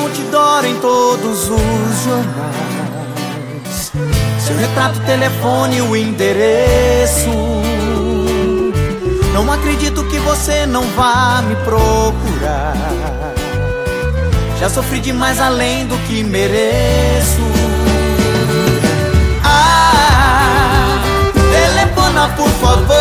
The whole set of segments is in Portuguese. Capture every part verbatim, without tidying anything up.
outdoor em todos os jornais, seu retrato, telefone, o endereço. Não acredito que você não vá me procurar. Já sofri demais além do que mereço. Ah, telefona por favor,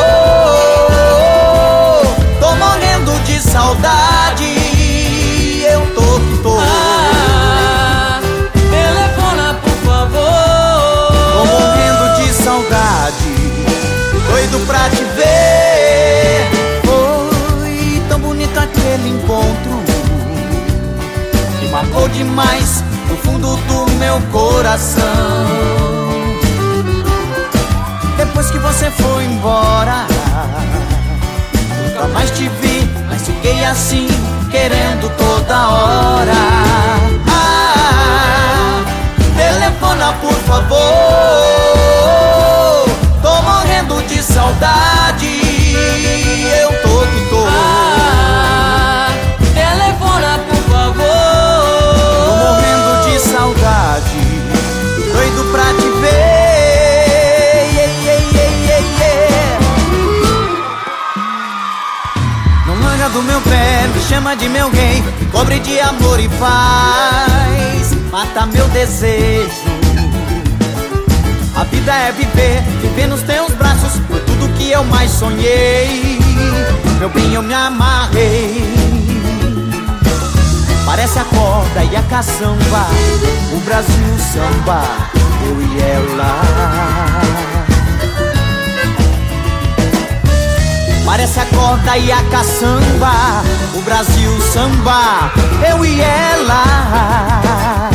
tô morrendo de saudade. Eu tô que tô. Ah, telefona por favor, tô morrendo de saudade, doido pra te ver. Foi tão bonito aquele encontro, me marcou demais no fundo do meu coração. Depois que você foi embora, nunca mais te vi, mas fiquei assim, querendo toda hora. Ah, telefona por favor, tô morrendo de saudade. Eu tô que tô. ah, telefona por favor, tô morrendo de saudade, doido pra te ver. Do meu pé, me chama de meu rei, me cobre de amor e paz, mata meu desejo. A vida é viver, viver nos teus braços, foi tudo que eu mais sonhei. Meu bem, eu me amarrei. Parece a corda e a caçamba, o Brasil samba, eu e ela. Parece a corda e a caçamba, o Brasil samba, eu e ela.